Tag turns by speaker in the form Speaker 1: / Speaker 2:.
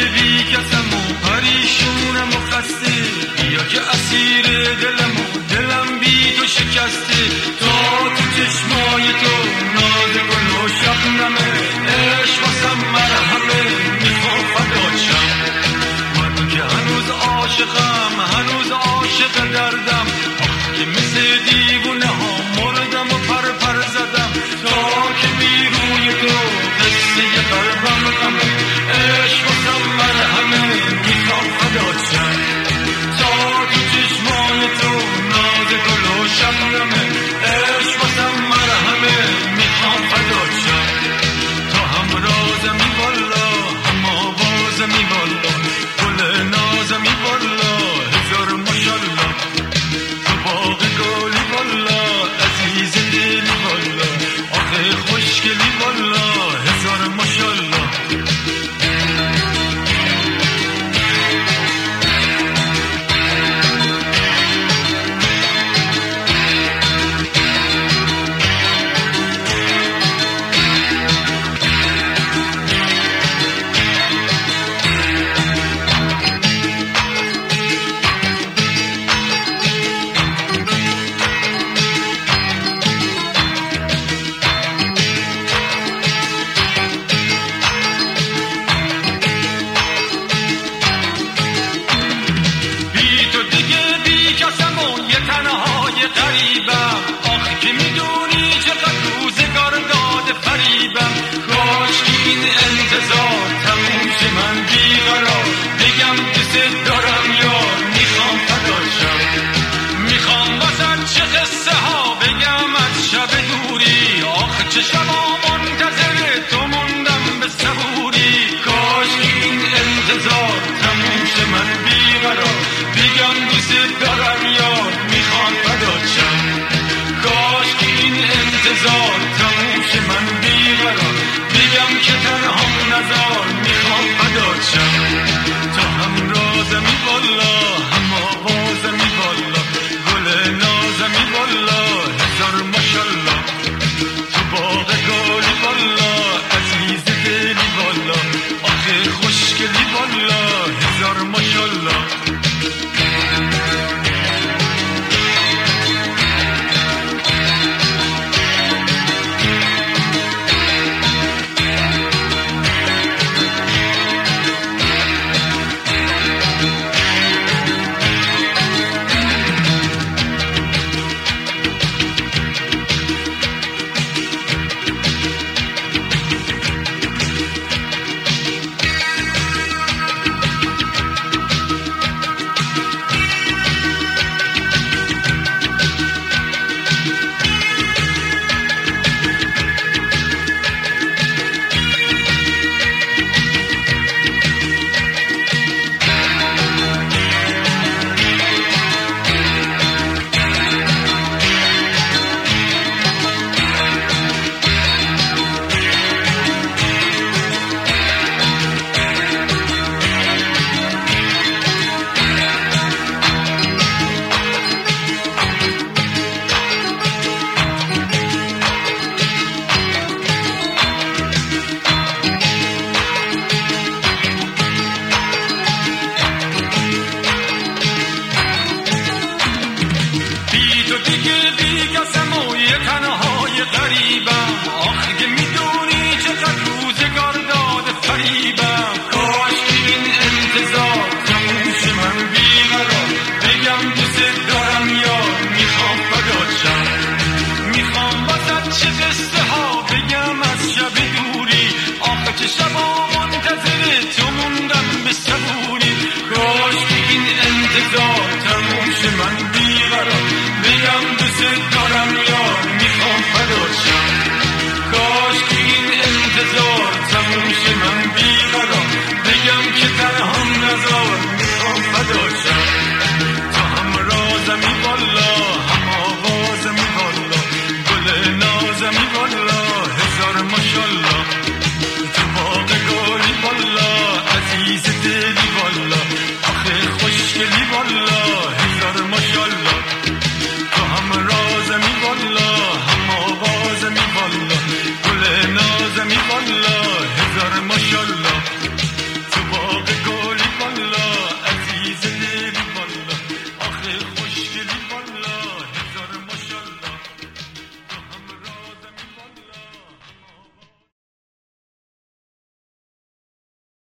Speaker 1: بی کسم و پریشونم و خسته، بیا که اسیر دلم بی تو شکسته. تا تو چشمای تو ناز گل و شبنمه، عشق واسم مرهمه میخوام فدات شم. من که هنوز عاشقم، هنوز عاشق دردم، که مثل دیوونه ها مردم و پر زدم. تا که بی روی تو قصه قلبم غمه، عشق واسم مرهمه میخوام فدات شم. تا تو چشمای تو ناز گل و شبنمه، عشق واسم مرهمه میخوام فدات شم. تا همرازمی والا، هم آوازمی والا، گل نازمی والا، هزار ماشالله. تو باغ گلی والا، عزیز دلی والا، آخه خوشگلی والا، هزار ماشالله. غریبم آخ که میدونی چقدر روزگار داده فریبم. کاش این انتظار تموم شه، من بیقرار بگم دوست دارم یار، میخوام فدات شم. میخوام واسه چه قصه ها بگم از شب دوری، آخ چه شبا منتظر تو موندم به صبوری. کاش این انتظار تموم شه، من بیقرار بگم دوست دارم یار، میخوام فدات شم. کاش که این انتظار تموم شه، من بیقرار بگم که تنها نزار، میخوام فدات شم. تا همرازمی والا، هم آوازمی والا، گل نازمی والا، هزار ماشالله. تو باغ گلی والا، عزیز دلی والا، آخه خوشگلی والا، هزار ماشالله. غریبم آخه که میدونی چقدر روزگار داده فریبم. کاش که این انتظار تموم شه، من بیقرار بگم دوست دارم یار، میخوام فدات شم. میخوام واسه چه قصه ها بگم از شب دوری، آخه چه شبا منتظر تو موندم به صبوری.